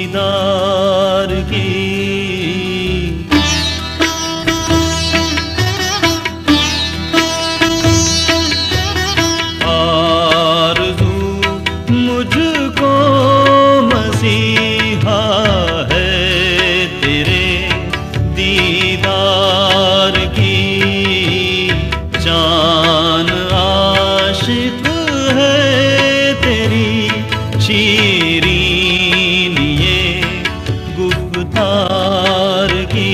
दीदार की। आरज़ू मुझको मसीहा है तेरे दीदार की। जान आशिक है तेरी शीरीन ये गुफ्तार की।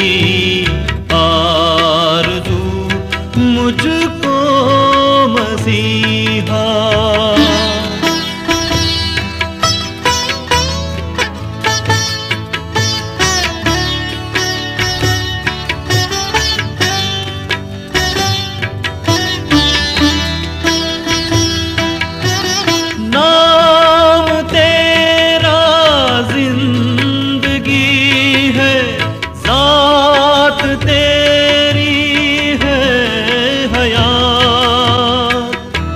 आरज़ू मुझको मसीहा। नाम तेरा जिंदगी है, ज़ात तेरी है हयात।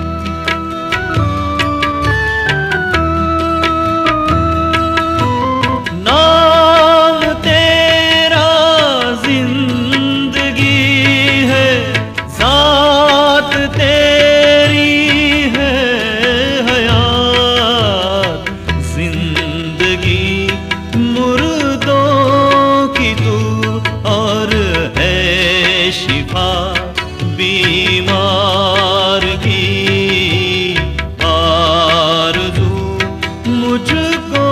नाम तेरा जिंदगी है, ज़ात तेरी है हयात। जिंदगी मुर्दों की तू और है शिफा बीमार की। आरज़ू मुझको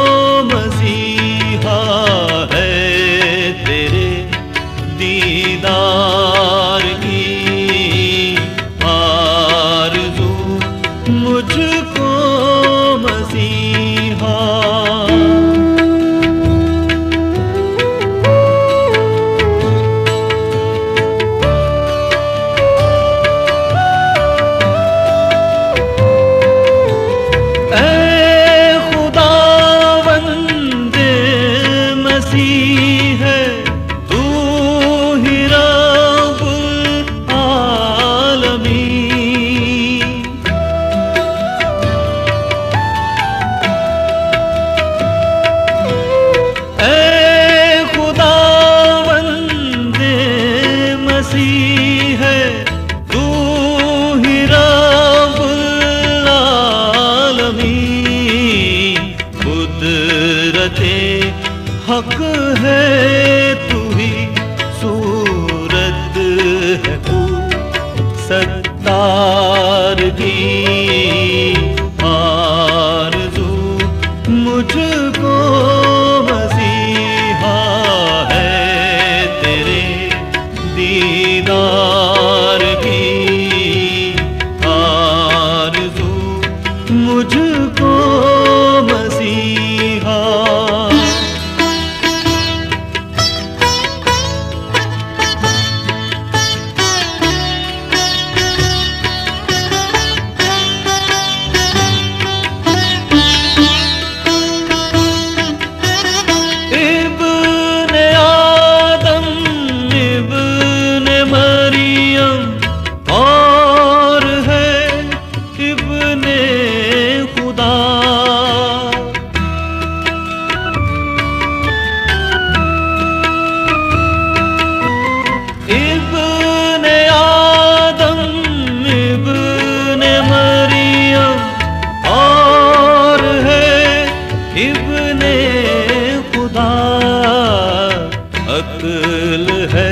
मसीहा है तेरे दीदार की। आरज़ू मुझको मसीहा। खुदावंदे मसीह है तू ही रब्बुल आलमीन। खुदावंदे मसीह है तू ही रब्बुल आलमीन। कुदरते हक है तू ही सूरत है तू सत्तार की। आरज़ू मुझको मसीहा है तेरे दीदार की। आरज़ू मुझको मसीहा। इब्ने आदम इब्ने मरियम और है इब्ने खुदा। इब्ने आदम इब्ने मरियम और है इब्ने खुदा। अक्ल है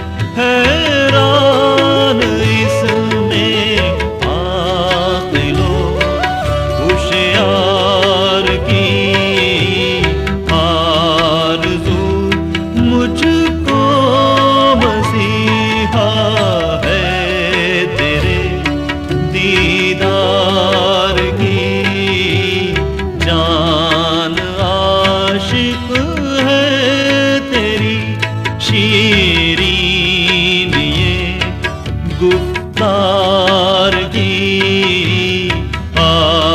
हैरान इसमें आक़िलो होशियार की। आरज़ू मुझको मसीहा है तेरे दीदार की। जान आशिक है तेरी शीरीन ये गुफ्तार की।